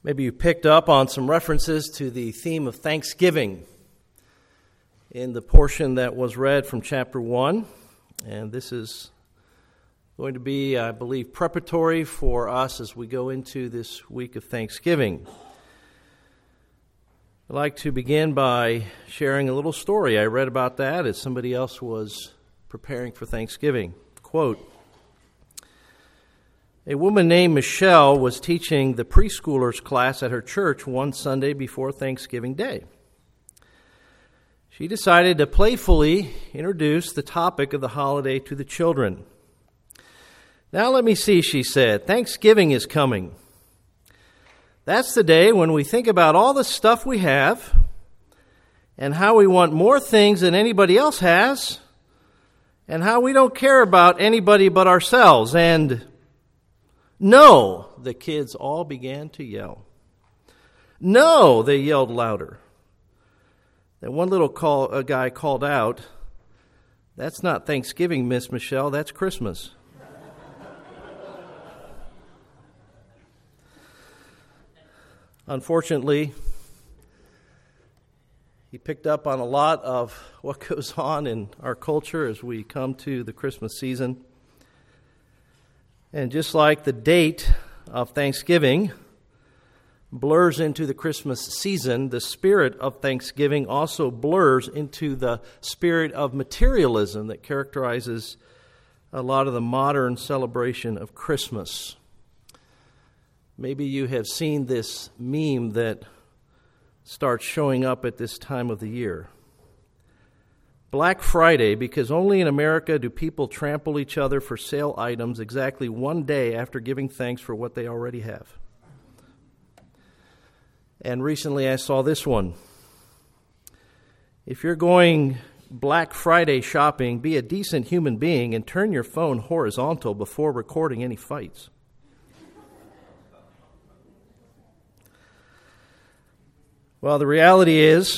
Maybe you picked up on some references to the theme of Thanksgiving in the portion that was read from chapter 1. And this is going to be, I believe, preparatory for us as we go into this week of Thanksgiving. I'd like to begin by sharing a little story. I read about that as somebody else was preparing for Thanksgiving. Quote, "A woman named Michelle was teaching the preschoolers class at her church one Sunday before Thanksgiving Day. She decided to playfully introduce the topic of the holiday to the children. 'Now let me see,' she said, 'Thanksgiving is coming. That's the day when we think about all the stuff we have and how we want more things than anybody else has and how we don't care about anybody but ourselves. And no,' the kids all began to yell. 'No,' they yelled louder. Then one little guy called out, 'That's not Thanksgiving, Miss Michelle, that's Christmas.'" Unfortunately, he picked up on a lot of what goes on in our culture as we come to the Christmas season. And just like the date of Thanksgiving blurs into the Christmas season, the spirit of Thanksgiving also blurs into the spirit of materialism that characterizes a lot of the modern celebration of Christmas. Maybe you have seen this meme that starts showing up at this time of the year. Black Friday, because only in America do people trample each other for sale items exactly one day after giving thanks for what they already have. And recently I saw this one. If you're going Black Friday shopping, be a decent human being and turn your phone horizontal before recording any fights. Well, the reality is,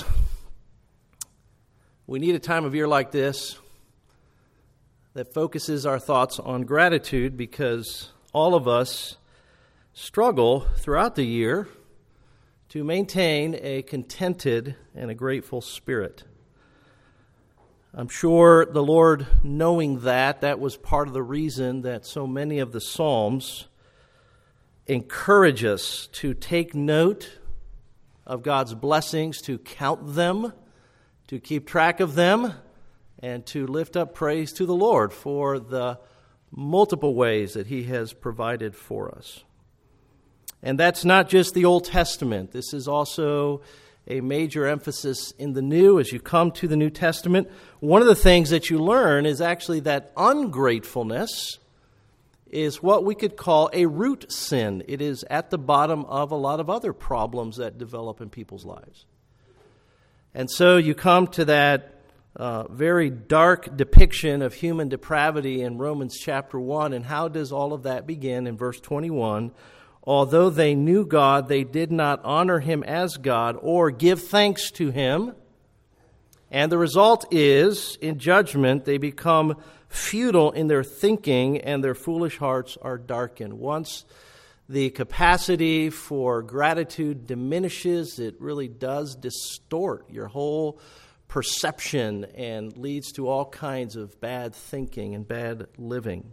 we need a time of year like this that focuses our thoughts on gratitude, because all of us struggle throughout the year to maintain a contented and a grateful spirit. I'm sure the Lord, knowing that was part of the reason that so many of the Psalms encourage us to take note of God's blessings, to count them, to keep track of them, and to lift up praise to the Lord for the multiple ways that He has provided for us. And that's not just the Old Testament. This is also a major emphasis in the New. As you come to the New Testament, one of the things that you learn is actually that ungratefulness is what we could call a root sin. It is at the bottom of a lot of other problems that develop in people's lives. And so you come to that very dark depiction of human depravity in Romans chapter 1. And how does all of that begin? In verse 21, "Although they knew God, they did not honor Him as God or give thanks to Him. And the result is, in judgment, they become futile in their thinking, and their foolish hearts are darkened." Once the capacity for gratitude diminishes, it really does distort your whole perception and leads to all kinds of bad thinking and bad living.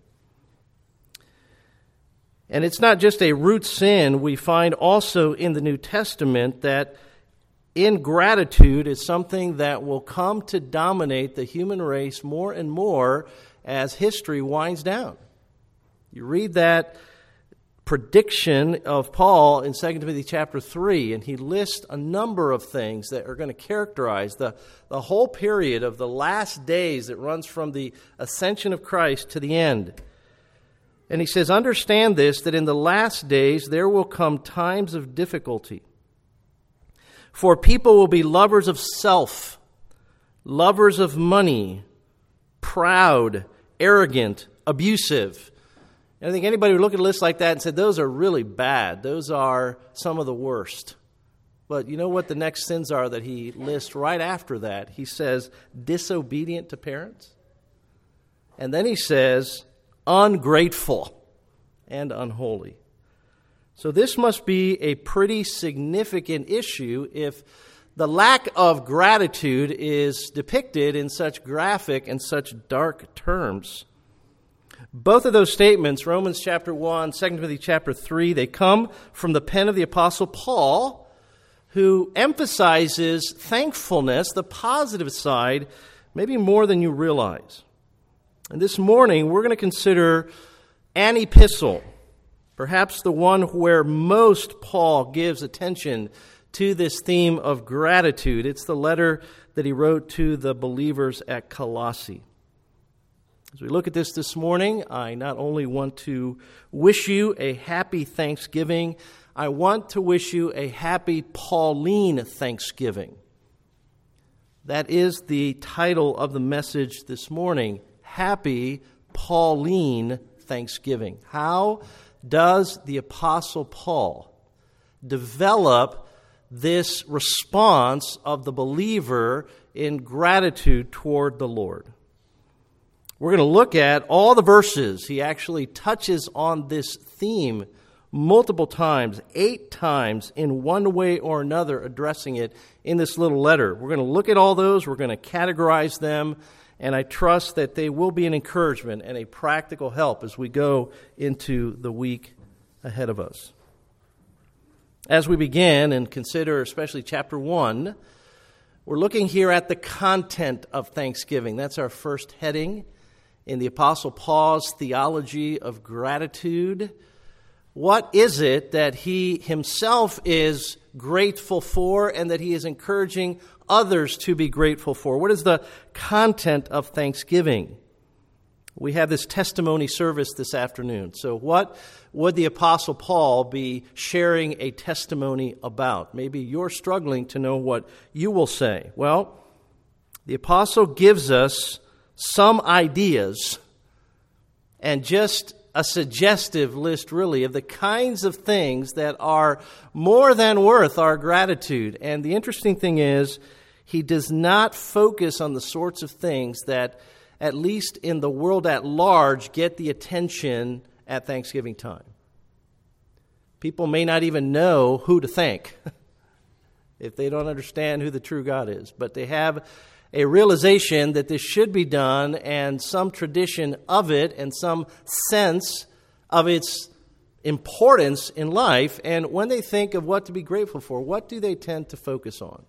And it's not just a root sin. We find also in the New Testament that ingratitude is something that will come to dominate the human race more and more as history winds down. You read that prediction of Paul in 2 Timothy chapter 3, and he lists a number of things that are going to characterize the whole period of the last days that runs from the ascension of Christ to the end. And he says, "Understand this, that in the last days there will come times of difficulty. For people will be lovers of self, lovers of money, proud, arrogant, abusive." And I think anybody would look at a list like that and say, those are really bad. Those are some of the worst. But you know what the next sins are that he lists right after that? He says, disobedient to parents. And then he says, ungrateful and unholy. So this must be a pretty significant issue if the lack of gratitude is depicted in such graphic and such dark terms. Both of those statements, Romans chapter 1, 2 Timothy chapter 3, they come from the pen of the Apostle Paul, who emphasizes thankfulness, the positive side, maybe more than you realize. And this morning, we're going to consider an epistle, perhaps the one where most Paul gives attention to this theme of gratitude. It's the letter that he wrote to the believers at Colossae. As we look at this morning, I not only want to wish you a happy Thanksgiving, I want to wish you a happy Pauline Thanksgiving. That is the title of the message this morning, Happy Pauline Thanksgiving. How does the Apostle Paul develop this response of the believer in gratitude toward the Lord? We're going to look at all the verses. He actually touches on this theme multiple times, 8 times in one way or another, addressing it in this little letter. We're going to look at all those. We're going to categorize them, and I trust that they will be an encouragement and a practical help as we go into the week ahead of us. As we begin and consider especially chapter 1, we're looking here at the content of Thanksgiving. That's our first heading in the Apostle Paul's theology of gratitude. What is it that he himself is grateful for and that he is encouraging others to be grateful for? What is the content of Thanksgiving? We have this testimony service this afternoon. So what would the Apostle Paul be sharing a testimony about? Maybe you're struggling to know what you will say. Well, the Apostle gives us some ideas and just a suggestive list, really, of the kinds of things that are more than worth our gratitude. And the interesting thing is, he does not focus on the sorts of things that, at least in the world at large, get the attention at Thanksgiving time. People may not even know who to thank if they don't understand who the true God is. But they have a realization that this should be done and some tradition of it and some sense of its importance in life. And when they think of what to be grateful for, what do they tend to focus on?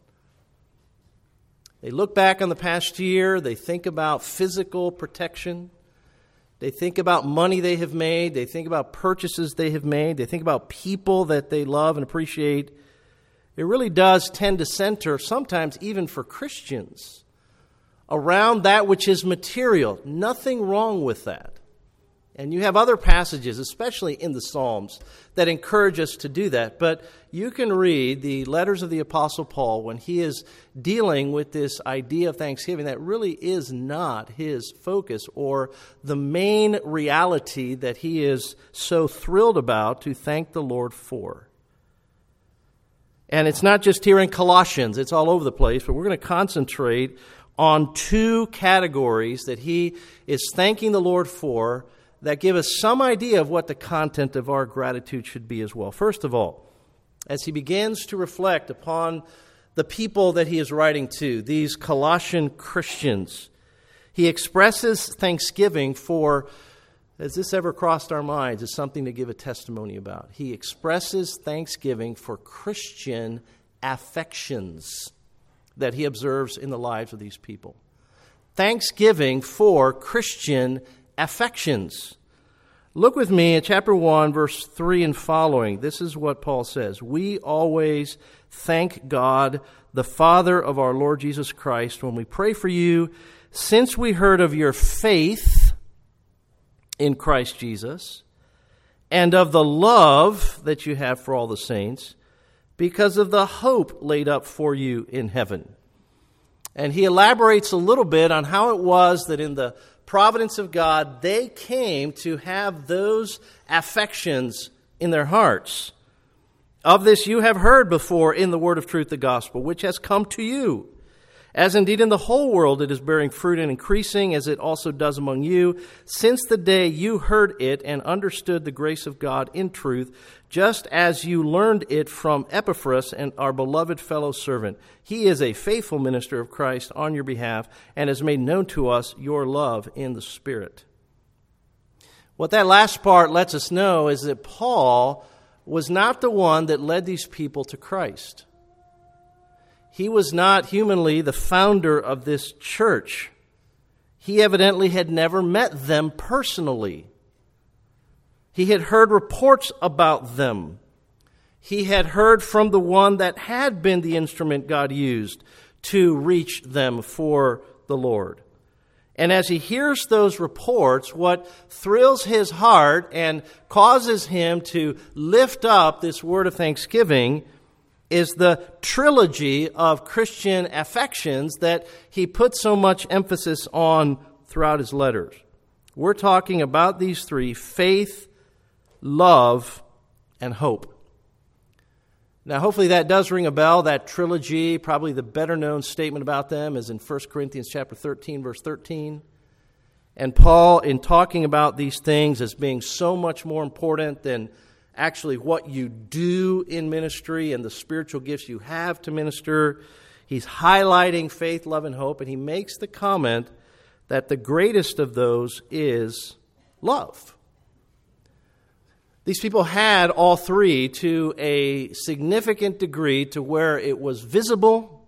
They look back on the past year. They think about physical protection. They think about money they have made. They think about purchases they have made. They think about people that they love and appreciate. It really does tend to center, sometimes even for Christians, around that which is material. Nothing wrong with that. And you have other passages, especially in the Psalms, that encourage us to do that. But you can read the letters of the Apostle Paul when he is dealing with this idea of Thanksgiving. That really is not his focus or the main reality that he is so thrilled about to thank the Lord for. And it's not just here in Colossians. It's all over the place. But we're going to concentrate on 2 categories that he is thanking the Lord for that give us some idea of what the content of our gratitude should be as well. First of all, as he begins to reflect upon the people that he is writing to, these Colossian Christians, he expresses thanksgiving for, has this ever crossed our minds, as something to give a testimony about? He expresses thanksgiving for Christian affections that he observes in the lives of these people. Thanksgiving for Christian affections. Look with me at chapter 1, verse 3 and following. This is what Paul says. We always thank God, the Father of our Lord Jesus Christ, when we pray for you, since we heard of your faith in Christ Jesus, and of the love that you have for all the saints, because of the hope laid up for you in heaven. And he elaborates a little bit on how it was that in the providence of God, they came to have those affections in their hearts. Of this you have heard before in the word of truth, the gospel, which has come to you, As indeed in the whole world it is bearing fruit and increasing, as it also does among you, since the day you heard it and understood the grace of God in truth, just as you learned it from Epaphras and our beloved fellow servant. He is a faithful minister of Christ on your behalf and has made known to us your love in the Spirit. What that last part lets us know is that Paul was not the one that led these people to Christ. He was not humanly the founder of this church. He evidently had never met them personally. He had heard reports about them. He had heard from the one that had been the instrument God used to reach them for the Lord. And as he hears those reports, what thrills his heart and causes him to lift up this word of thanksgiving is the trilogy of Christian affections that he puts so much emphasis on throughout his letters. We're talking about these three: faith, love, and hope. Now, hopefully that does ring a bell, that trilogy. Probably the better-known statement about them is in 1 Corinthians chapter 13, verse 13. And Paul, in talking about these things as being so much more important than actually what you do in ministry and the spiritual gifts you have to minister, he's highlighting faith, love, and hope, and he makes the comment that the greatest of those is love. These people had all three to a significant degree to where it was visible.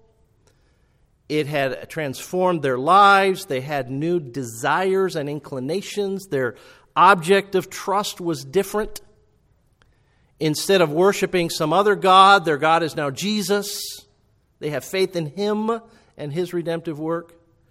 It had transformed their lives. They had new desires and inclinations. Their object of trust was different. Instead of worshiping some other God, their God is now Jesus. They have faith in Him and His redemptive work.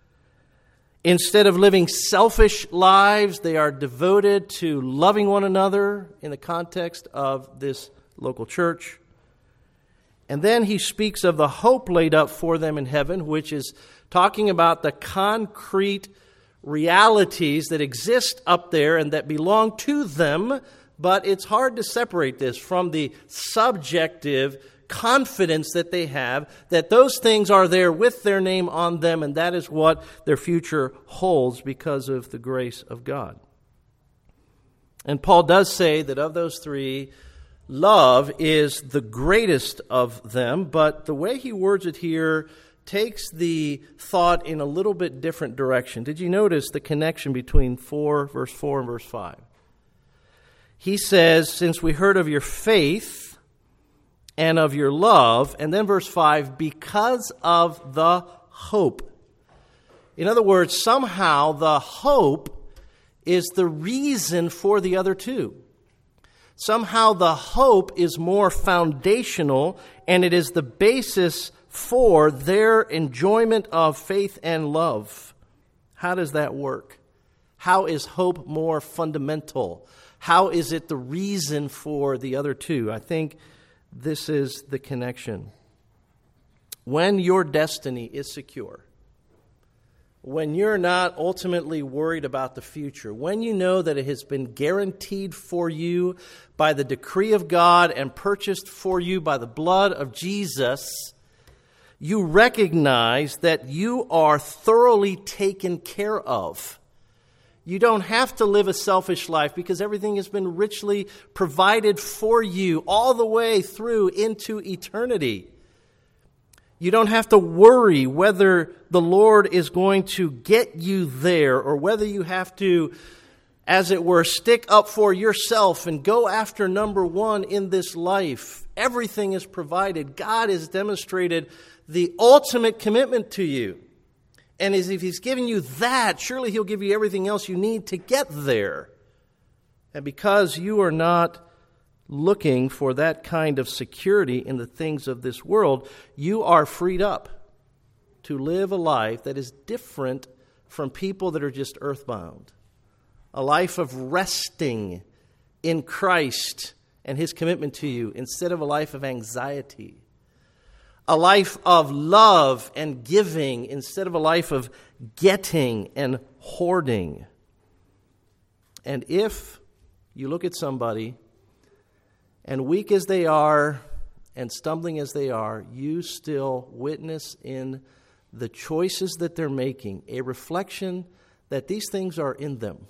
Instead of living selfish lives, they are devoted to loving one another in the context of this local church. And then he speaks of the hope laid up for them in heaven, which is talking about the concrete realities that exist up there and that belong to them. But it's hard to separate this from the subjective confidence that they have that those things are there with their name on them, and that is what their future holds because of the grace of God. And Paul does say that of those three, love is the greatest of them, but the way he words it here takes the thought in a little bit different direction. Did you notice the connection between verse 4 and verse 5? He says, since we heard of your faith and of your love, and then verse 5, because of the hope. In other words, somehow the hope is the reason for the other two. Somehow the hope is more foundational, and it is the basis for their enjoyment of faith and love. How does that work? How is hope more fundamental? How is it the reason for the other two? I think this is the connection. When your destiny is secure, when you're not ultimately worried about the future, when you know that it has been guaranteed for you by the decree of God and purchased for you by the blood of Jesus, you recognize that you are thoroughly taken care of. You don't have to live a selfish life because everything has been richly provided for you all the way through into eternity. You don't have to worry whether the Lord is going to get you there or whether you have to, as it were, stick up for yourself and go after number one in this life. Everything is provided. God has demonstrated the ultimate commitment to you. And as if He's giving you that, surely He'll give you everything else you need to get there. And because you are not looking for that kind of security in the things of this world, you are freed up to live a life that is different from people that are just earthbound. A life of resting in Christ and His commitment to you instead of a life of anxiety. A life of love and giving instead of a life of getting and hoarding. And if you look at somebody, and weak as they are and stumbling as they are, you still witness in the choices that they're making a reflection that these things are in them.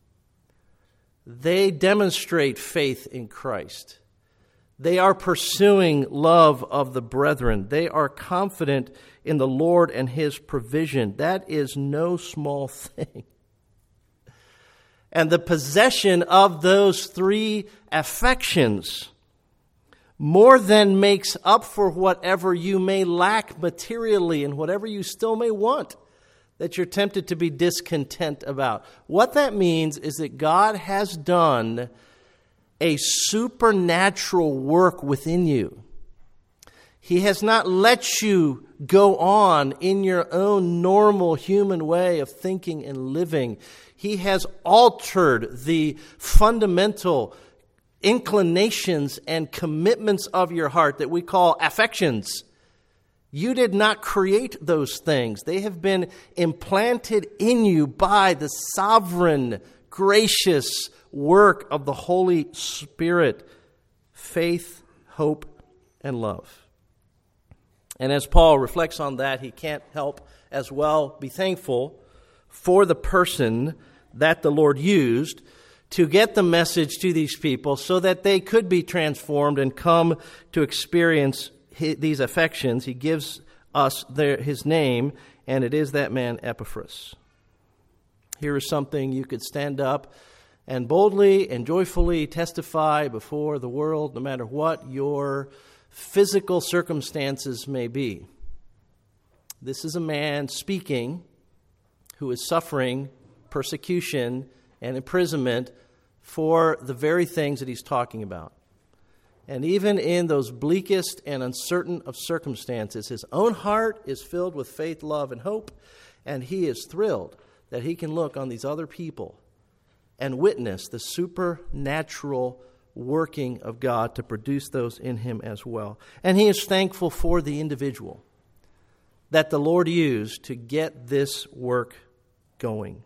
They demonstrate faith in Christ. They are pursuing love of the brethren. They are confident in the Lord and His provision. That is no small thing. And the possession of those three affections more than makes up for whatever you may lack materially and whatever you still may want that you're tempted to be discontent about. What that means is that God has done a supernatural work within you. He has not let you go on in your own normal human way of thinking and living. He has altered the fundamental inclinations and commitments of your heart that we call affections. You did not create those things. They have been implanted in you by the sovereign, gracious work of the Holy Spirit. Faith, hope, and love. And as Paul reflects on that, he can't help as well be thankful for the person that the Lord used to get the message to these people so that they could be transformed and come to experience these affections. He gives us his name, and it is that man Epaphras. Here is something you could stand up and boldly and joyfully testify before the world, no matter what your physical circumstances may be. This is a man speaking who is suffering persecution and imprisonment for the very things that he's talking about. And even in those bleakest and uncertain of circumstances, his own heart is filled with faith, love, and hope, and he is thrilled that he can look on these other people and witness the supernatural working of God to produce those in him as well. And he is thankful for the individual that the Lord used to get this work going.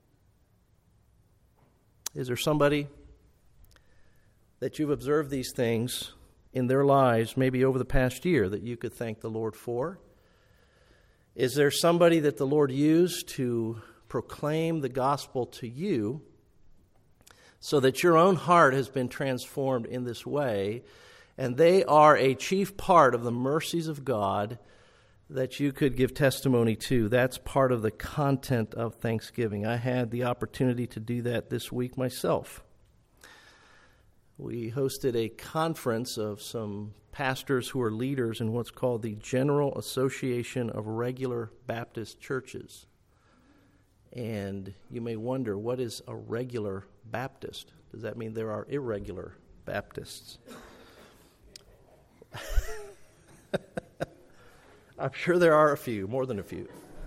Is there somebody that you've observed these things in their lives, maybe over the past year, that you could thank the Lord for? Is there somebody that the Lord used to proclaim the gospel to you so that your own heart has been transformed in this way, and they are a chief part of the mercies of God that you could give testimony to? That's part of the content of Thanksgiving. I had the opportunity to do that this week myself. We hosted a conference of some pastors who are leaders in what's called the General Association of Regular Baptist Churches. And you may wonder, what is a regular Baptist? Does that mean there are irregular Baptists? I'm sure there are a few, more than a few.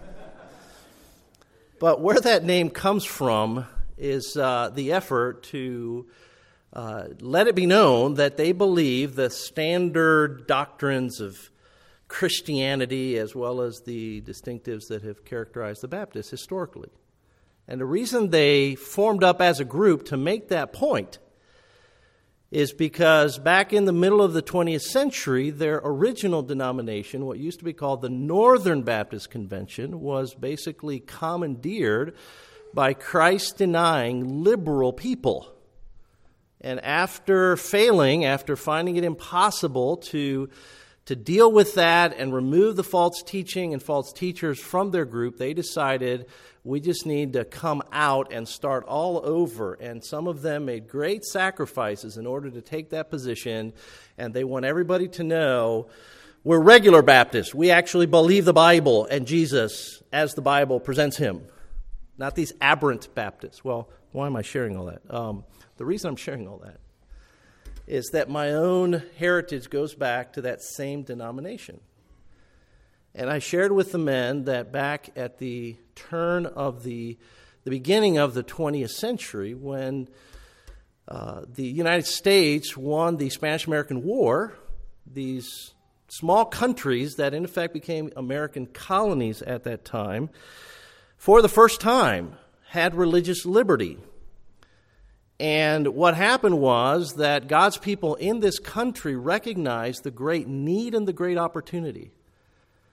But where that name comes from is the effort to let it be known that they believe the standard doctrines of Christianity as well as the distinctives that have characterized the Baptists historically. And the reason they formed up as a group to make that point is because back in the middle of the 20th century, their original denomination, what used to be called the Northern Baptist Convention, was basically commandeered by Christ-denying liberal people. And after finding it impossible to deal with that and remove the false teaching and false teachers from their group, they decided we just need to come out and start all over. And some of them made great sacrifices in order to take that position. And they want everybody to know we're regular Baptists. We actually believe the Bible and Jesus as the Bible presents him. Not these aberrant Baptists. Well, why am I sharing all that? The reason I'm sharing all that is that my own heritage goes back to that same denomination. And I shared with the men that back at the turn of the beginning of the 20th century, when the United States won the Spanish-American War, these small countries that in effect became American colonies at that time, for the first time had religious liberty. And what happened was that God's people in this country recognized the great need and the great opportunity.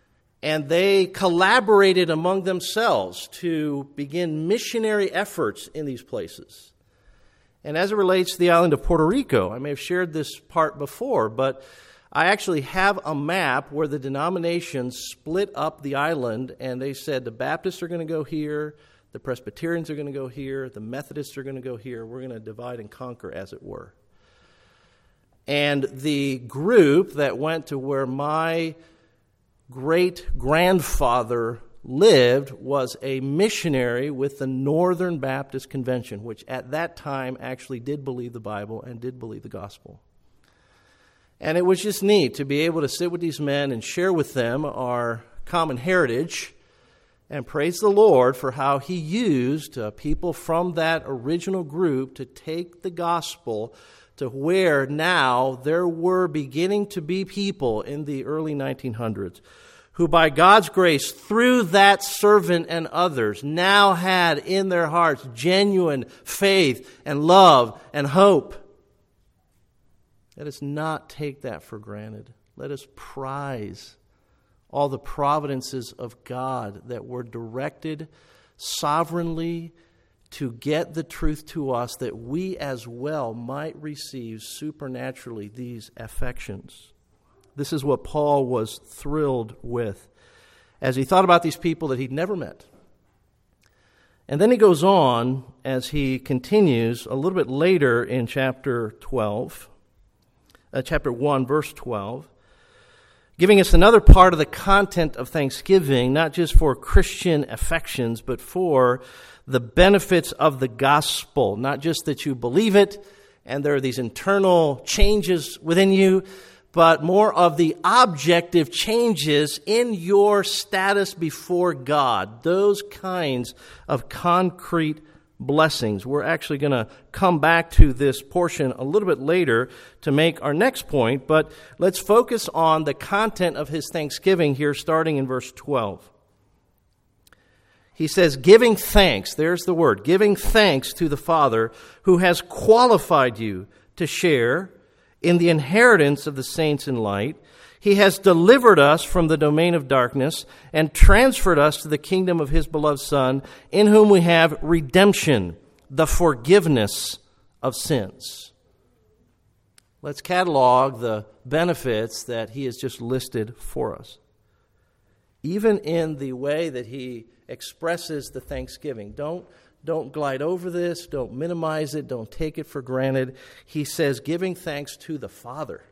And they collaborated among themselves to begin missionary efforts in these places. And as it relates to the island of Puerto Rico, I may have shared this part before, but I actually have a map where the denominations split up the island, and they said the Baptists are going to go here, the Presbyterians are going to go here, the Methodists are going to go here. We're going to divide and conquer, as it were. And the group that went to where my great-grandfather lived was a missionary with the Northern Baptist Convention, which at that time actually did believe the Bible and did believe the gospel. And it was just neat to be able to sit with these men and share with them our common heritage and praise the Lord for how He used people from that original group to take the gospel to where now there were beginning to be people in the early 1900s who by God's grace, through that servant and others, now had in their hearts genuine faith and love and hope. Let us not take that for granted. Let us prize all the providences of God that were directed sovereignly to get the truth to us, that we as well might receive supernaturally these affections. This is what Paul was thrilled with as he thought about these people that he'd never met. And then he goes on as he continues a little bit later in chapter 1, verse 12, giving us another part of the content of thanksgiving, not just for Christian affections, but for the benefits of the gospel. Not just that you believe it and there are these internal changes within you, but more of the objective changes in your status before God. Those kinds of concrete blessings. We're actually going to come back to this portion a little bit later to make our next point, but let's focus on the content of his thanksgiving here, starting in verse 12. He says, giving thanks, there's the word, giving thanks to the Father who has qualified you to share in the inheritance of the saints in light. He has delivered us from the domain of darkness and transferred us to the kingdom of His beloved Son, in whom we have redemption, the forgiveness of sins. Let's catalog the benefits that He has just listed for us. Even in the way that He expresses the thanksgiving. Don't glide over this. Don't minimize it. Don't take it for granted. He says, giving thanks to the Father.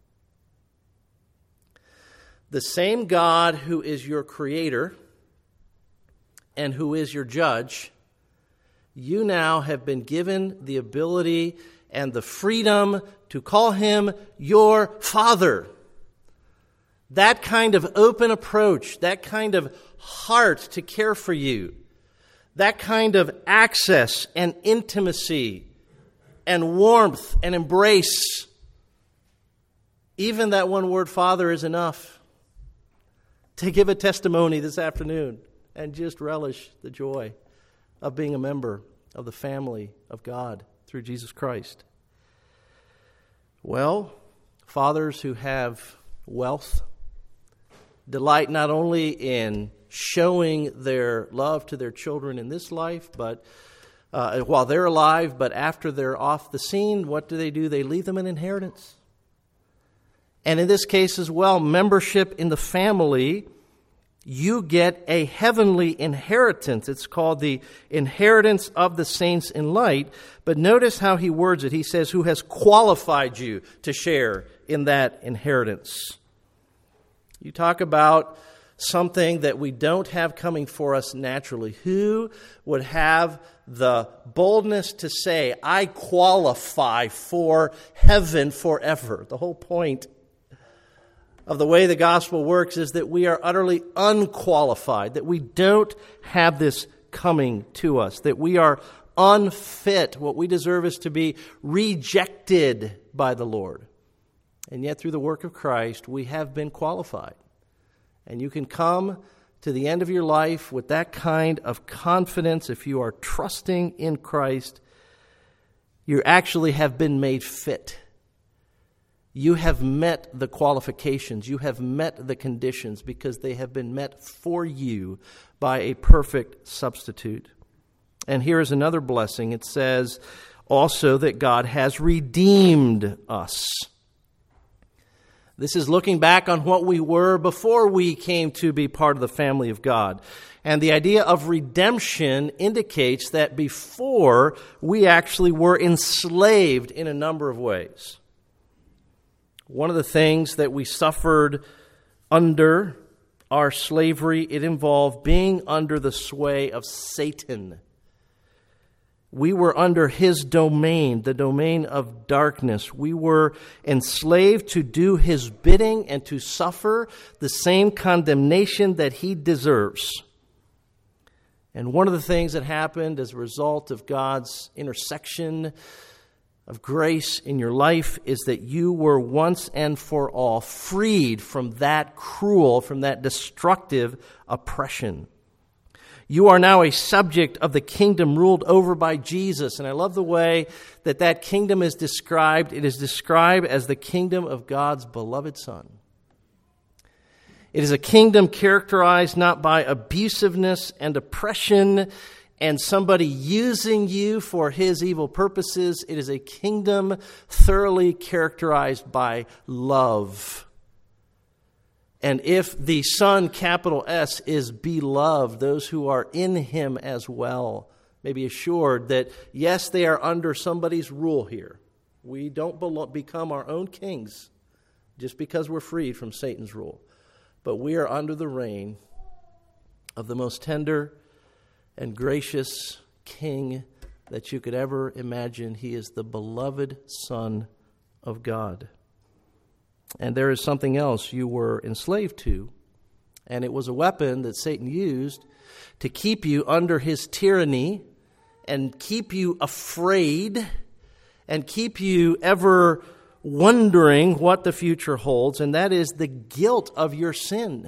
The same God who is your creator and who is your judge, you now have been given the ability and the freedom to call Him your Father. That kind of open approach, that kind of heart to care for you, that kind of access and intimacy and warmth and embrace, even that one word, Father, is enough to give a testimony this afternoon and just relish the joy of being a member of the family of God through Jesus Christ. Well, fathers who have wealth delight not only in showing their love to their children in this life, but while they're alive, but after they're off the scene, what do? They leave them an inheritance. And in this case as well, membership in the family, you get a heavenly inheritance. It's called the inheritance of the saints in light. But notice how he words it. He says, who has qualified you to share in that inheritance. You talk about something that we don't have coming for us naturally. Who would have the boldness to say, I qualify for heaven forever? The whole point of the way the gospel works is that we are utterly unqualified, that we don't have this coming to us, that we are unfit. What we deserve is to be rejected by the Lord. And yet through the work of Christ, we have been qualified. And you can come to the end of your life with that kind of confidence. If you are trusting in Christ, you actually have been made fit. You have met the qualifications. You have met the conditions because they have been met for you by a perfect substitute. And here is another blessing. It says also that God has redeemed us. This is looking back on what we were before we came to be part of the family of God. And the idea of redemption indicates that before we actually were enslaved in a number of ways. One of the things that we suffered under our slavery, it involved being under the sway of Satan. We were under his domain, the domain of darkness. We were enslaved to do his bidding and to suffer the same condemnation that he deserves. And one of the things that happened as a result of God's intersection of grace in your life is that you were once and for all freed from that cruel, from that destructive oppression. You are now a subject of the kingdom ruled over by Jesus. And I love the way that that kingdom is described. It is described as the kingdom of God's beloved Son. It is a kingdom characterized not by abusiveness and oppression and somebody using you for his evil purposes. It is a kingdom thoroughly characterized by love. And if the Son, capital S, is beloved, those who are in him as well may be assured that, yes, they are under somebody's rule here. We don't become our own kings just because we're freed from Satan's rule. But we are under the reign of the most tender and gracious King that you could ever imagine. He is the beloved Son of God. And there is something else you were enslaved to, and it was a weapon that Satan used to keep you under his tyranny and keep you afraid and keep you ever wondering what the future holds, and that is the guilt of your sin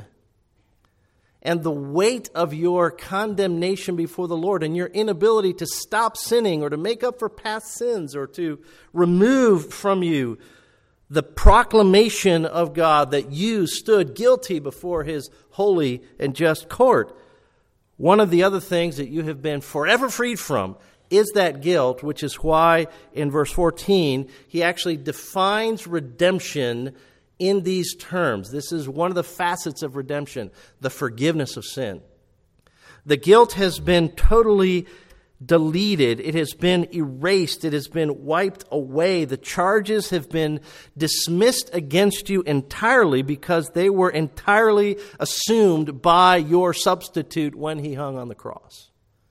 and the weight of your condemnation before the Lord and your inability to stop sinning or to make up for past sins or to remove from you the proclamation of God that you stood guilty before his holy and just court. One of the other things that you have been forever freed from is that guilt, which is why in verse 14, he actually defines redemption in these terms. This is one of the facets of redemption, the forgiveness of sin. The guilt has been totally deleted. It has been erased. It has been wiped away. The charges have been dismissed against you entirely because they were entirely assumed by your substitute when he hung on the cross.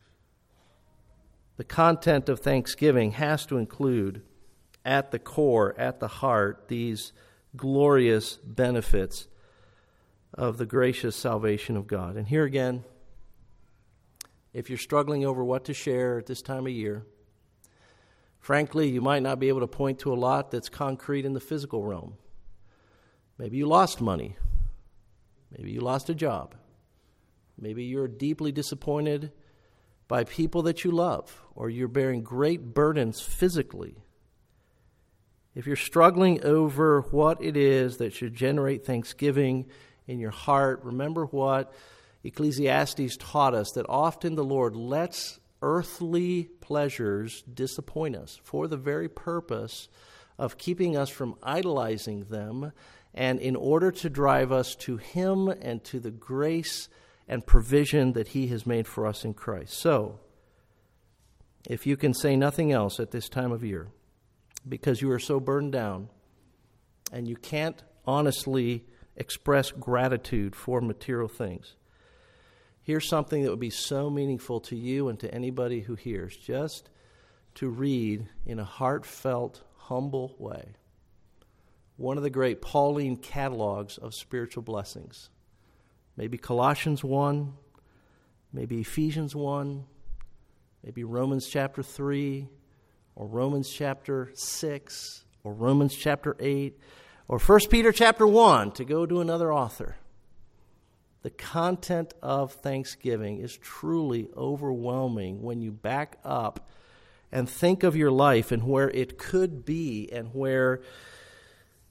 The content of thanksgiving has to include, at the core, at the heart, these glorious benefits of the gracious salvation of God. And here again, if you're struggling over what to share at this time of year, frankly, you might not be able to point to a lot that's concrete in the physical realm. Maybe you lost money. Maybe you lost a job. Maybe you're deeply disappointed by people that you love, or you're bearing great burdens physically. If you're struggling over what it is that should generate thanksgiving in your heart, remember what Ecclesiastes taught us, that often the Lord lets earthly pleasures disappoint us for the very purpose of keeping us from idolizing them, and in order to drive us to him and to the grace and provision that he has made for us in Christ. So, if you can say nothing else at this time of year, because you are so burdened down and you can't honestly express gratitude for material things, here's something that would be so meaningful to you and to anybody who hears, just to read in a heartfelt, humble way one of the great Pauline catalogs of spiritual blessings. Maybe Colossians 1, maybe Ephesians 1, maybe Romans chapter 3, or Romans chapter 6, or Romans chapter 8, or 1 Peter chapter 1, to go to another author. The content of thanksgiving is truly overwhelming when you back up and think of your life and where it could be and where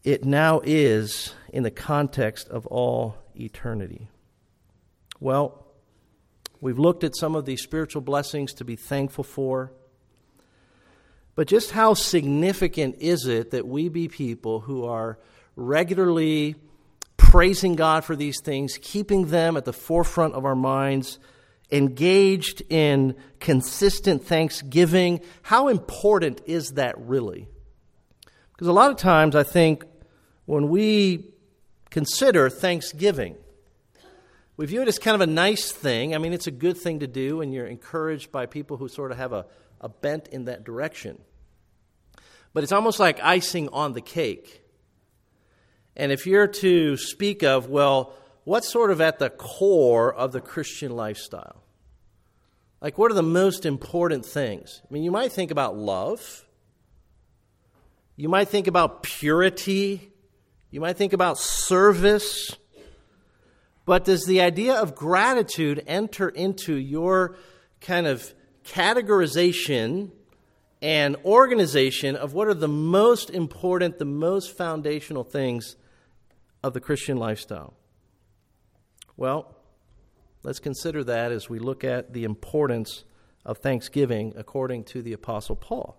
it now is in the context of all eternity. Well, we've looked at some of these spiritual blessings to be thankful for. But just how significant is it that we be people who are regularly praising God for these things, keeping them at the forefront of our minds, engaged in consistent thanksgiving? How important is that really? Because a lot of times I think when we consider Thanksgiving, we view it as kind of a nice thing. I mean, it's a good thing to do, and you're encouraged by people who sort of have a bent in that direction. But it's almost like icing on the cake. And if you're to speak of, well, what's sort of at the core of the Christian lifestyle? Like, what are the most important things? I mean, you might think about love. You might think about purity. You might think about service. But does the idea of gratitude enter into your kind of categorization and organization of what are the most important, the most foundational things of the Christian lifestyle? Well, let's consider that as we look at the importance of thanksgiving according to the Apostle Paul.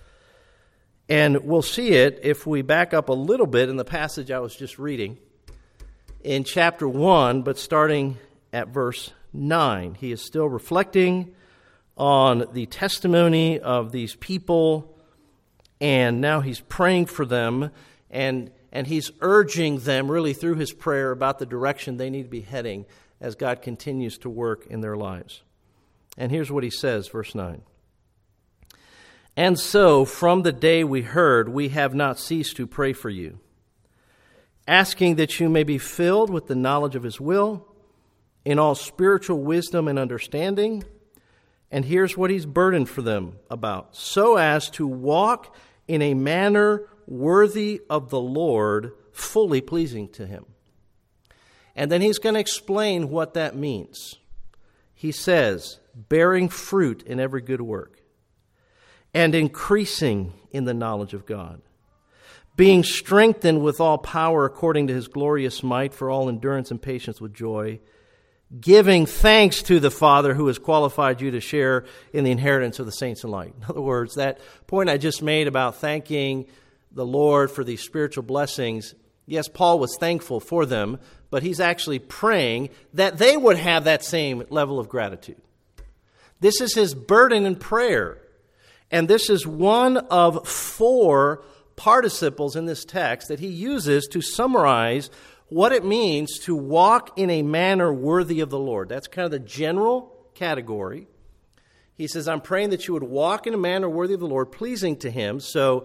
And we'll see it if we back up a little bit in the passage I was just reading in chapter 1, but starting at verse 9. He is still reflecting on the testimony of these people, and now he's praying for them, and he's urging them really through his prayer about the direction they need to be heading as God continues to work in their lives. And here's what he says, verse 9. And so, from the day we heard, we have not ceased to pray for you, asking that you may be filled with the knowledge of his will, in all spiritual wisdom and understanding. And here's what he's burdened for them about: so as to walk in a manner worthy of the Lord, fully pleasing to him. And then he's going to explain what that means. He says, bearing fruit in every good work, and increasing in the knowledge of God, being strengthened with all power according to his glorious might, for all endurance and patience with joy, giving thanks to the Father who has qualified you to share in the inheritance of the saints in light. In other words, that point I just made about thanking the Lord for these spiritual blessings, yes, Paul was thankful for them, but he's actually praying that they would have that same level of gratitude. This is his burden in prayer. And this is one of 4 participles in this text that he uses to summarize what it means to walk in a manner worthy of the Lord. That's kind of the general category. He says, I'm praying that you would walk in a manner worthy of the Lord, pleasing to him. So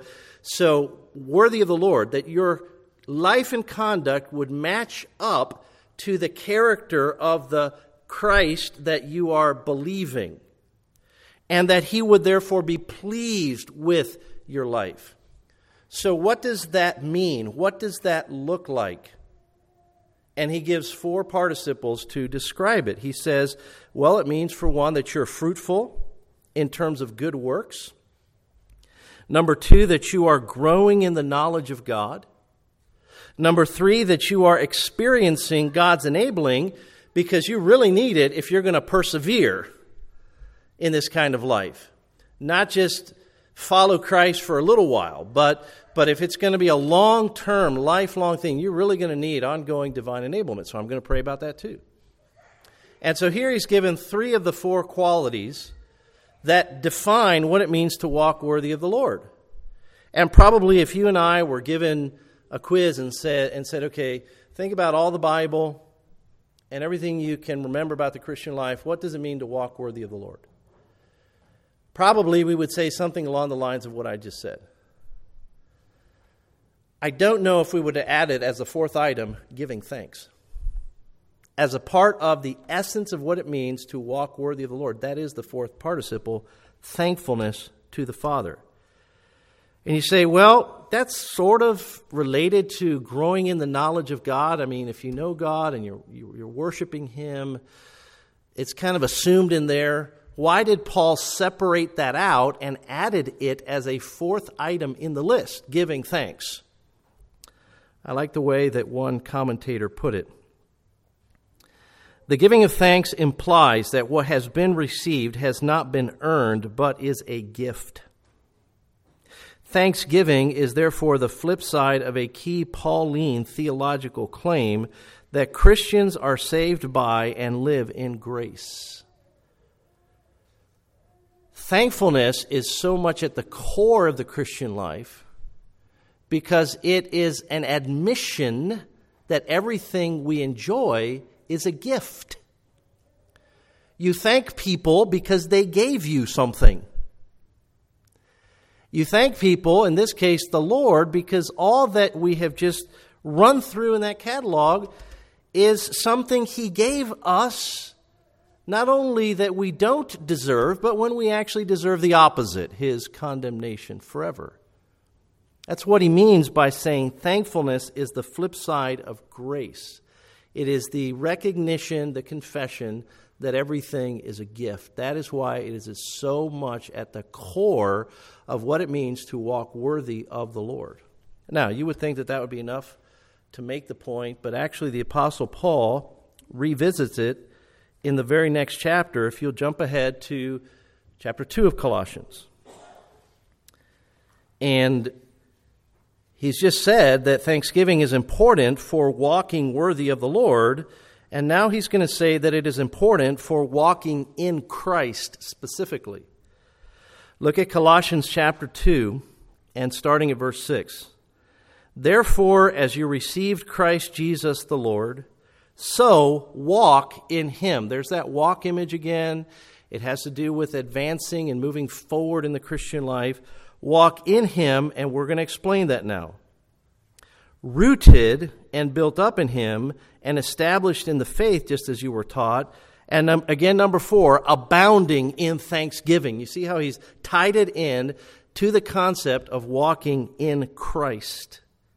worthy of the Lord, that your life and conduct would match up to the character of the Christ that you are believing, and that he would therefore be pleased with your life. So what does that mean? What does that look like? And he gives 4 participles to describe it. He says, well, it means, for one, that you're fruitful in terms of good works. Number 2, that you are growing in the knowledge of God. Number 3, that you are experiencing God's enabling, because you really need it if you're going to persevere in this kind of life. Not just follow Christ for a little while, but if it's going to be a long-term, lifelong thing, you're really going to need ongoing divine enablement. So I'm going to pray about that too. And so here he's given 3 of the 4 qualities that define what it means to walk worthy of the Lord. And probably if you and I were given a quiz and said, okay, think about all the Bible and everything you can remember about the Christian life, what does it mean to walk worthy of the Lord? Probably we would say something along the lines of what I just said. I don't know if we would have added as a 4th item, giving thanks, as a part of the essence of what it means to walk worthy of the Lord. That is the 4th participle, thankfulness to the Father. And you say, well, that's sort of related to growing in the knowledge of God. I mean, if you know God and you're worshiping him, it's kind of assumed in there. Why did Paul separate that out and added it as a 4th item in the list, giving thanks? I like the way that one commentator put it. The giving of thanks implies that what has been received has not been earned, but is a gift. Thanksgiving is therefore the flip side of a key Pauline theological claim that Christians are saved by and live in grace. Thankfulness is so much at the core of the Christian life because it is an admission that everything we enjoy is a gift. You thank people because they gave you something. You thank people, in this case the Lord, because all that we have just run through in that catalog is something He gave us, not only that we don't deserve, but when we actually deserve the opposite, His condemnation forever. That's what he means by saying thankfulness is the flip side of grace. It is the recognition, the confession that everything is a gift. That is why it is so much at the core of what it means to walk worthy of the Lord. Now, you would think that that would be enough to make the point, but actually the Apostle Paul revisits it in the very next chapter, if you'll jump ahead to chapter 2 of Colossians. And he's just said that thanksgiving is important for walking worthy of the Lord, and now he's going to say that it is important for walking in Christ specifically. Look at Colossians chapter 2 and starting at verse 6. Therefore, as you received Christ Jesus the Lord, so walk in Him. There's that walk image again. It has to do with advancing and moving forward in the Christian life. Walk in Him, and we're going to explain that now. Rooted and built up in Him and established in the faith just as you were taught. And again, number 4, abounding in thanksgiving. You see how he's tied it in to the concept of walking in Christ.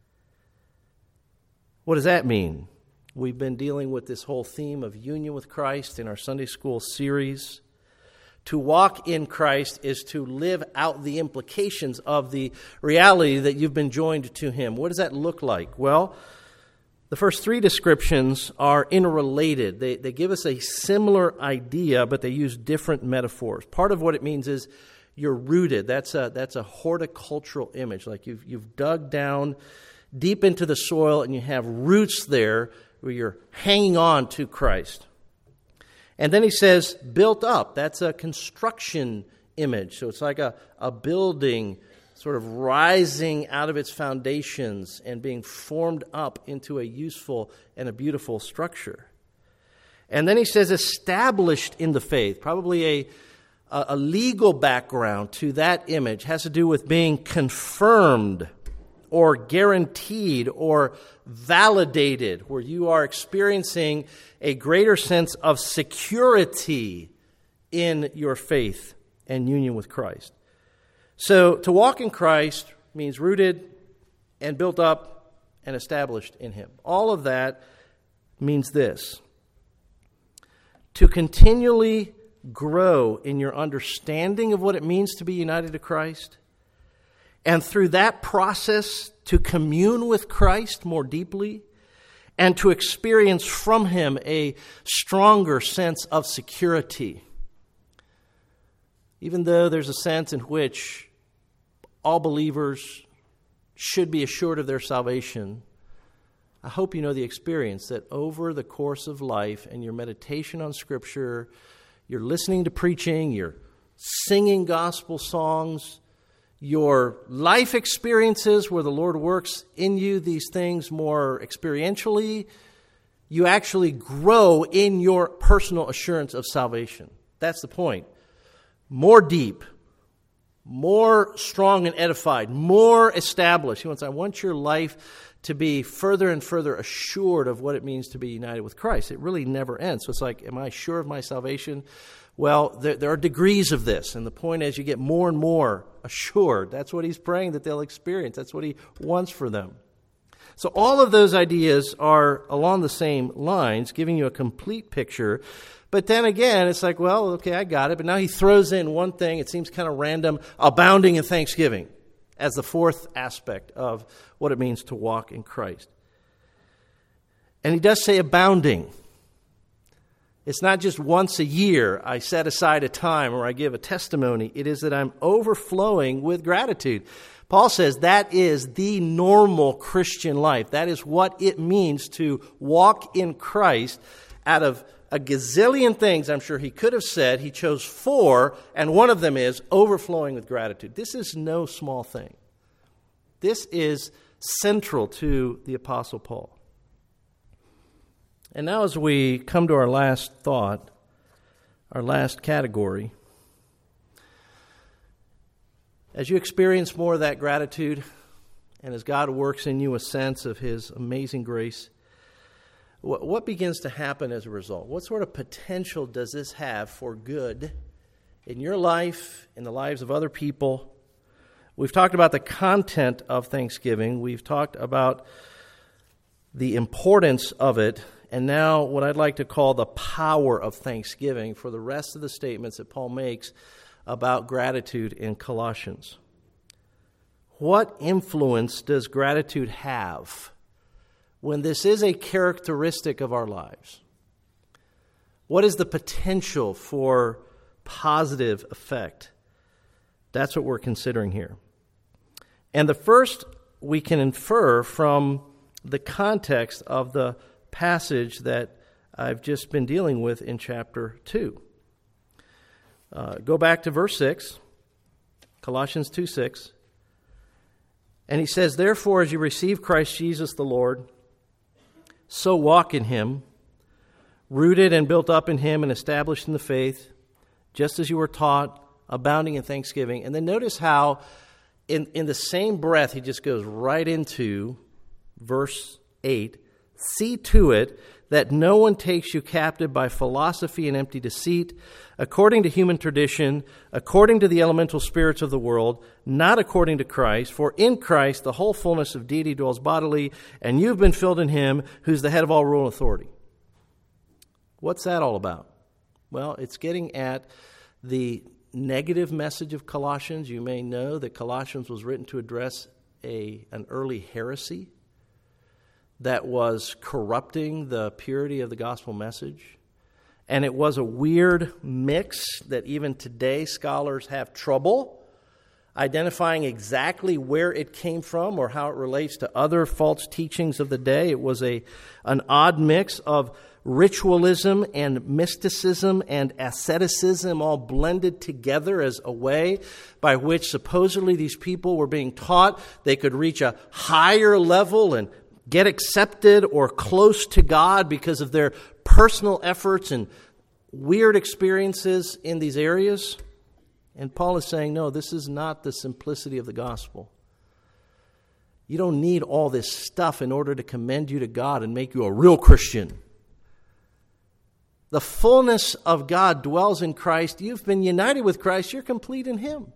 What does that mean? We've been dealing with this whole theme of union with Christ in our Sunday school series. To walk in Christ is to live out the implications of the reality that you've been joined to Him. What does that look like? Well, the first 3 descriptions are interrelated. They give us a similar idea, but they use different metaphors. Part of what it means is you're rooted. That's a horticultural image. Like you've dug down deep into the soil and you have roots there where you're hanging on to Christ. And then he says, built up. That's a construction image. So it's like a building sort of rising out of its foundations and being formed up into a useful and a beautiful structure. And then he says, established in the faith. Probably a legal background to that image. Has to do with being confirmed or guaranteed or validated, where you are experiencing a greater sense of security in your faith and union with Christ. So to walk in Christ means rooted and built up and established in Him. All of that means this: to continually grow in your understanding of what it means to be united to Christ, and through that process to commune with Christ more deeply and to experience from Him a stronger sense of security. Even though there's a sense in which all believers should be assured of their salvation, I hope you know the experience that over the course of life and your meditation on Scripture, you're listening to preaching, you're singing gospel songs, your life experiences where the Lord works in you these things more experientially, you actually grow in your personal assurance of salvation. That's the point. More deep, more strong and edified, more established. He wants, I want your life to be further and further assured of what it means to be united with Christ. It really never ends. So it's like, am I sure of my salvation? Well, there are degrees of this, and the point is you get more and more assured. That's what he's praying that they'll experience. That's what he wants for them. So all of those ideas are along the same lines, giving you a complete picture. But then again, it's like, well, okay, I got it. But now he throws in one thing, it seems kind of random, abounding in thanksgiving, as the fourth aspect of what it means to walk in Christ. And he does say abounding. It's not just once a year I set aside a time or I give a testimony. It is that I'm overflowing with gratitude. Paul says that is the normal Christian life. That is what it means to walk in Christ. Out of a gazillion things I'm sure he could have said, he chose 4, and one of them is overflowing with gratitude. This is no small thing. This is central to the Apostle Paul. And now as we come to our last thought, our last category, as you experience more of that gratitude, and as God works in you a sense of His amazing grace, what begins to happen as a result? What sort of potential does this have for good in your life, in the lives of other people? We've talked about the content of Thanksgiving. We've talked about the importance of it. And now what I'd like to call the power of thanksgiving for the rest of the statements that Paul makes about gratitude in Colossians. What influence does gratitude have when this is a characteristic of our lives? What is the potential for positive effect? That's what we're considering here. And the first we can infer from the context of the passage that I've just been dealing with in chapter 2. Go back to verse 6, Colossians 2:6. And he says, "Therefore, as you receive Christ Jesus the Lord, so walk in Him, rooted and built up in Him and established in the faith, just as you were taught, abounding in thanksgiving." And then notice how in the same breath he just goes right into verse 8. "See to it that no one takes you captive by philosophy and empty deceit, according to human tradition, according to the elemental spirits of the world, not according to Christ. For in Christ the whole fullness of deity dwells bodily, and you've been filled in Him, who's the head of all rule and authority." What's that all about? Well, it's getting at the negative message of Colossians. You may know that Colossians was written to address an early heresy that was corrupting the purity of the gospel message. And it was a weird mix that even today scholars have trouble identifying exactly where it came from or how it relates to other false teachings of the day. It was an odd mix of ritualism and mysticism and asceticism all blended together as a way by which supposedly these people were being taught they could reach a higher level and get accepted or close to God because of their personal efforts and weird experiences in these areas. And Paul is saying, no, this is not the simplicity of the gospel. You don't need all this stuff in order to commend you to God and make you a real Christian. The fullness of God dwells in Christ. You've been united with Christ. You're complete in Him.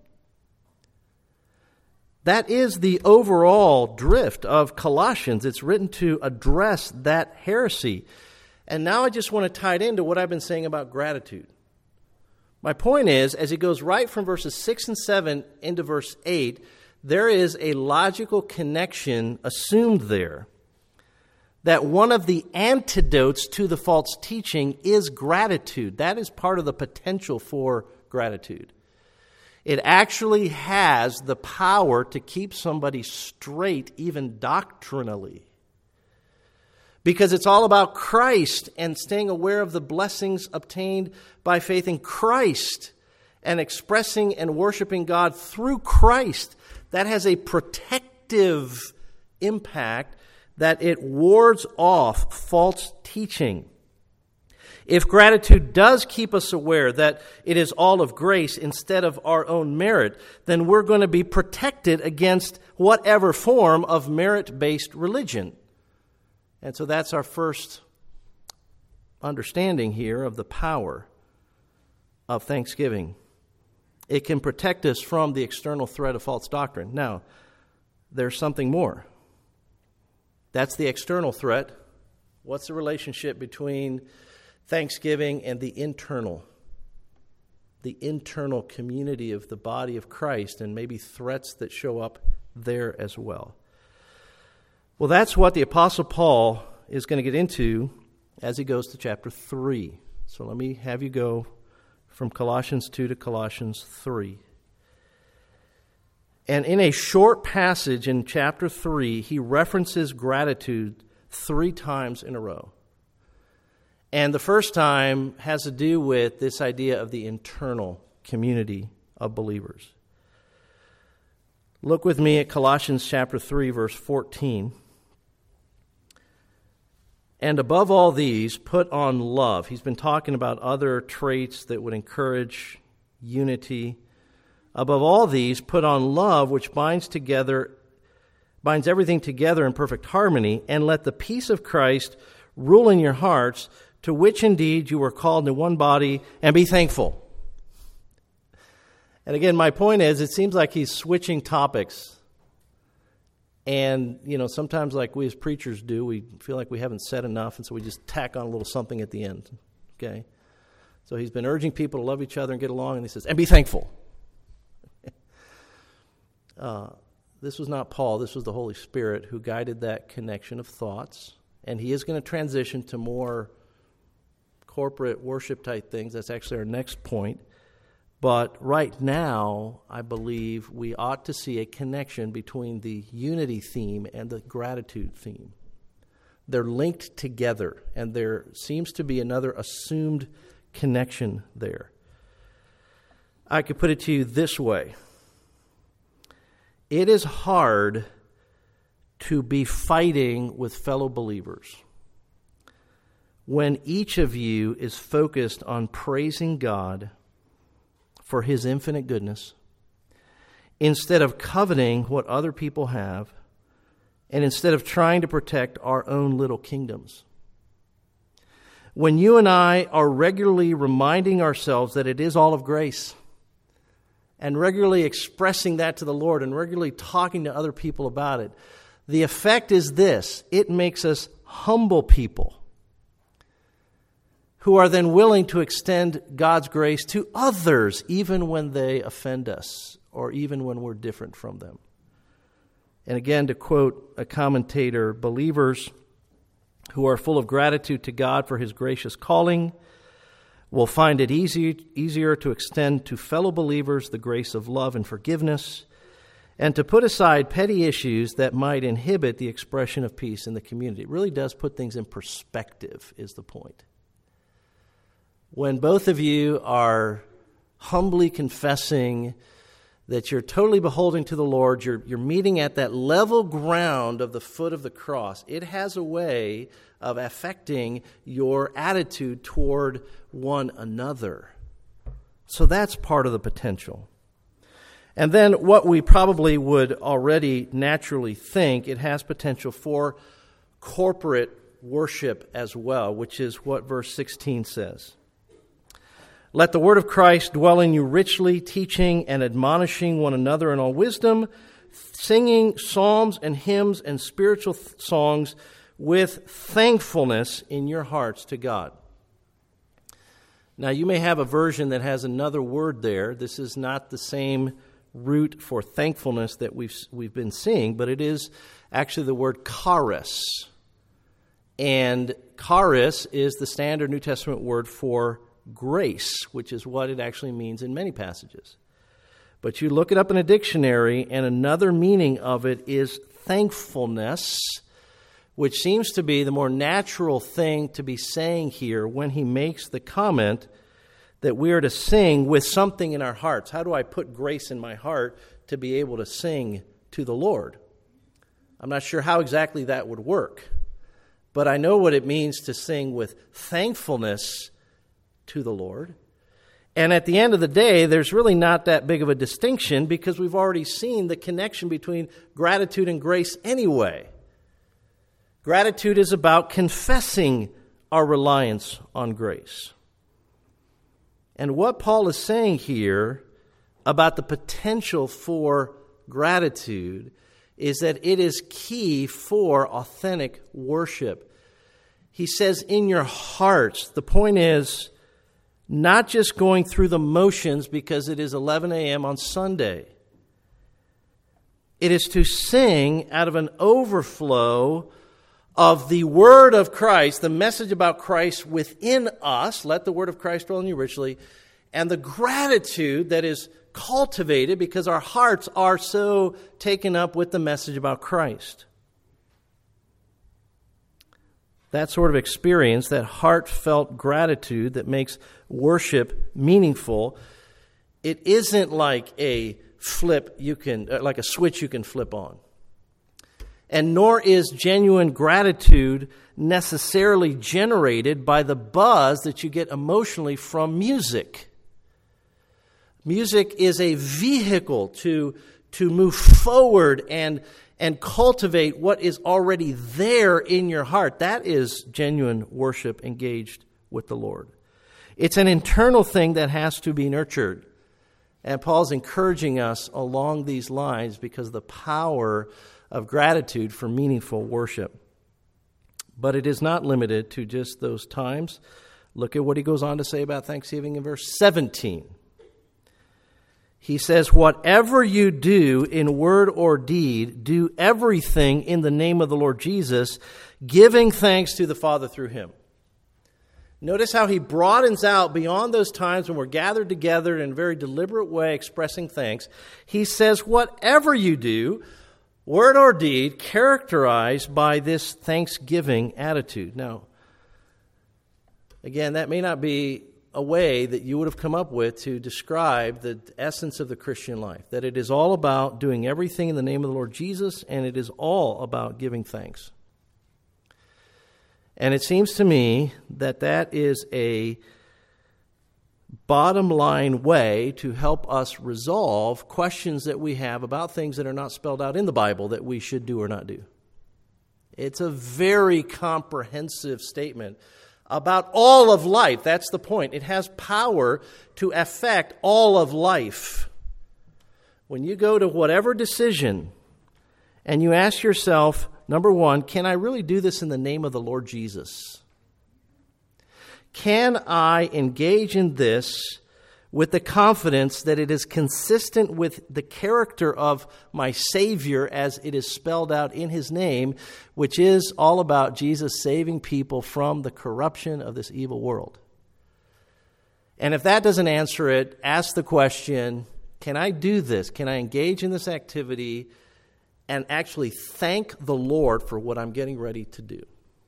That is the overall drift of Colossians. It's written to address that heresy. And now I just want to tie it into what I've been saying about gratitude. My point is, as it goes right from verses 6 and 7 into verse 8, there is a logical connection assumed there that one of the antidotes to the false teaching is gratitude. That is part of the potential for gratitude. It actually has the power to keep somebody straight, even doctrinally. Because it's all about Christ and staying aware of the blessings obtained by faith in Christ and expressing and worshiping God through Christ. That has a protective impact that it wards off false teaching. If gratitude does keep us aware that it is all of grace instead of our own merit, then we're going to be protected against whatever form of merit-based religion. And so that's our first understanding here of the power of thanksgiving. It can protect us from the external threat of false doctrine. Now, there's something more. That's the external threat. What's the relationship between thanksgiving and the internal community of the body of Christ, and maybe threats that show up there as well? Well, that's what the Apostle Paul is going to get into as he goes to chapter 3. So let me have you go from Colossians 2 to Colossians 3. And in a short passage in chapter 3, he references gratitude 3 times in a row. And the first time has to do with this idea of the internal community of believers. Look with me at Colossians chapter 3, verse 14. And above all these, put on love. He's been talking about other traits that would encourage unity. Above all these, put on love, which binds everything together in perfect harmony, and let the peace of Christ rule in your hearts, to which indeed you were called in one body, and be thankful. And again, my point is, it seems like he's switching topics. And, sometimes like we as preachers do, we feel like we haven't said enough, and so we just tack on a little something at the end. Okay? So he's been urging people to love each other and get along, and he says, and be thankful. This was not Paul, this was the Holy Spirit who guided that connection of thoughts. And he is going to transition to more corporate worship type things. That's actually our next point. But right now, I believe we ought to see a connection between the unity theme and the gratitude theme. They're linked together, and there seems to be another assumed connection there. I could put it to you this way. It is hard to be fighting with fellow believers when each of you is focused on praising God for His infinite goodness, instead of coveting what other people have, and instead of trying to protect our own little kingdoms. When you and I are regularly reminding ourselves that it is all of grace, and regularly expressing that to the Lord, and regularly talking to other people about it, the effect is this: it makes us humble people who are then willing to extend God's grace to others, even when they offend us, or even when we're different from them. And again, to quote a commentator, believers who are full of gratitude to God for His gracious calling will find it easier to extend to fellow believers the grace of love and forgiveness, and to put aside petty issues that might inhibit the expression of peace in the community. It really does put things in perspective, is the point. When both of you are humbly confessing that you're totally beholden to the Lord, you're meeting at that level ground of the foot of the cross, it has a way of affecting your attitude toward one another. So that's part of the potential. And then what we probably would already naturally think, it has potential for corporate worship as well, which is what verse 16 says. Let the word of Christ dwell in you richly, teaching and admonishing one another in all wisdom, singing psalms and hymns and spiritual songs with thankfulness in your hearts to God. Now, you may have a version that has another word there. This is not the same root for thankfulness that we've been seeing, but it is actually the word charis. And charis is the standard New Testament word for grace, which is what it actually means in many passages. But you look it up in a dictionary, and another meaning of it is thankfulness, which seems to be the more natural thing to be saying here when he makes the comment that we are to sing with something in our hearts. How do I put grace in my heart to be able to sing to the Lord? I'm not sure how exactly that would work, but I know what it means to sing with thankfulness to the Lord. And at the end of the day, there's really not that big of a distinction because we've already seen the connection between gratitude and grace anyway. Gratitude is about confessing our reliance on grace. And what Paul is saying here about the potential for gratitude is that it is key for authentic worship. He says, in your hearts. The point is, not just going through the motions because it is 11 a.m. on Sunday. It is to sing out of an overflow of the word of Christ, the message about Christ within us, let the word of Christ dwell in you richly, and the gratitude that is cultivated because our hearts are so taken up with the message about Christ. That sort of experience, that heartfelt gratitude that makes worship meaningful, it isn't like a like a switch you can flip on. And nor is genuine gratitude necessarily generated by the buzz that you get emotionally from music. Music is a vehicle to move forward and cultivate what is already there in your heart. That is genuine worship engaged with the Lord. It's an internal thing that has to be nurtured. And Paul's encouraging us along these lines because of the power of gratitude for meaningful worship. But it is not limited to just those times. Look at what he goes on to say about thanksgiving in verse 17. He says, whatever you do in word or deed, do everything in the name of the Lord Jesus, giving thanks to the Father through him. Notice how he broadens out beyond those times when we're gathered together in a very deliberate way expressing thanks. He says, whatever you do, word or deed, characterized by this thanksgiving attitude. Now, again, that may not be a way that you would have come up with to describe the essence of the Christian life, that it is all about doing everything in the name of the Lord Jesus, and it is all about giving thanks. And it seems to me that that is a bottom line way to help us resolve questions that we have about things that are not spelled out in the Bible that we should do or not do. It's a very comprehensive statement about all of life. That's the point. It has power to affect all of life. When you go to whatever decision and you ask yourself, number one, can I really do this in the name of the Lord Jesus? Can I engage in this with the confidence that it is consistent with the character of my Savior as it is spelled out in his name, which is all about Jesus saving people from the corruption of this evil world? And if that doesn't answer it, ask the question, can I do this? Can I engage in this activity and actually thank the Lord for what I'm getting ready to do?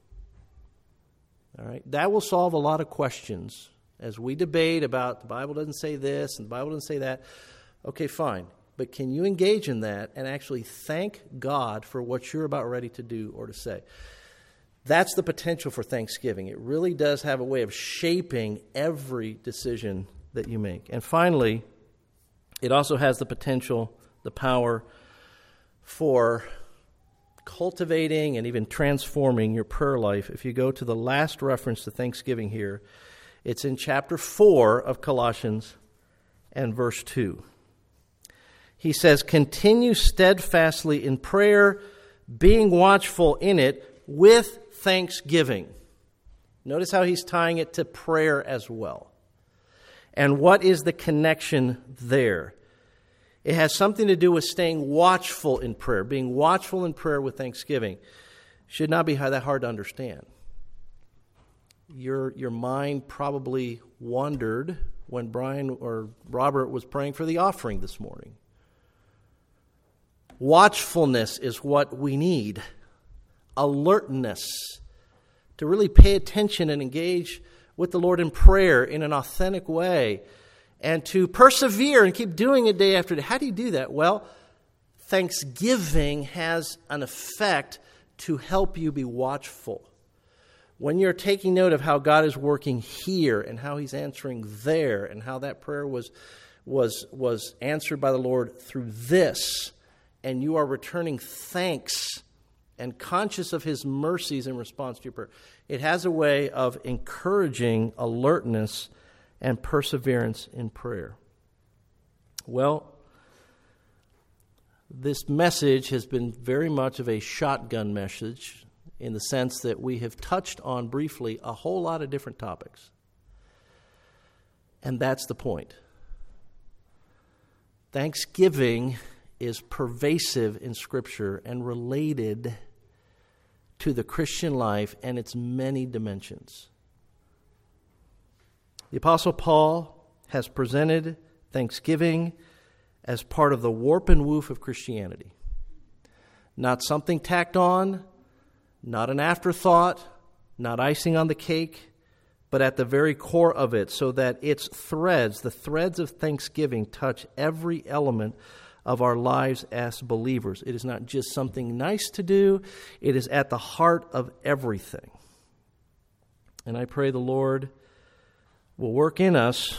All right, that will solve a lot of questions as we debate about the Bible doesn't say this and the Bible doesn't say that. Okay, fine. But can you engage in that and actually thank God for what you're about ready to do or to say? That's the potential for thanksgiving. It really does have a way of shaping every decision that you make. And finally, it also has the potential, the power for cultivating and even transforming your prayer life. If you go to the last reference to thanksgiving here, it's in chapter 4 of Colossians and verse 2. He says, continue steadfastly in prayer, being watchful in it with thanksgiving. Notice how he's tying it to prayer as well. And what is the connection there? It has something to do with staying watchful in prayer. Being watchful in prayer with thanksgiving should not be that hard to understand. Your mind probably wandered when Brian or Robert was praying for the offering this morning. Watchfulness is what we need. Alertness. To really pay attention and engage with the Lord in prayer in an authentic way. And to persevere and keep doing it day after day. How do you do that? Well, thanksgiving has an effect to help you be watchful. When you're taking note of how God is working here and how he's answering there and how that prayer was answered by the Lord through this, and you are returning thanks and conscious of his mercies in response to your prayer, it has a way of encouraging alertness and perseverance in prayer. Well, this message has been very much of a shotgun message in the sense that we have touched on briefly a whole lot of different topics. And that's the point. Thanksgiving is pervasive in Scripture and related to the Christian life and its many dimensions. The Apostle Paul has presented thanksgiving as part of the warp and woof of Christianity. Not something tacked on, not an afterthought, not icing on the cake, but at the very core of it, so that its threads, the threads of thanksgiving, touch every element of our lives as believers. It is not just something nice to do, it is at the heart of everything. And I pray the Lord will work in us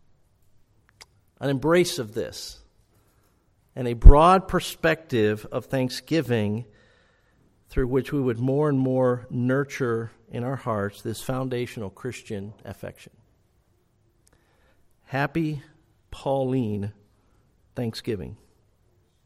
an embrace of this and a broad perspective of thanksgiving through which we would more and more nurture in our hearts this foundational Christian affection. Happy Pauline Thanksgiving.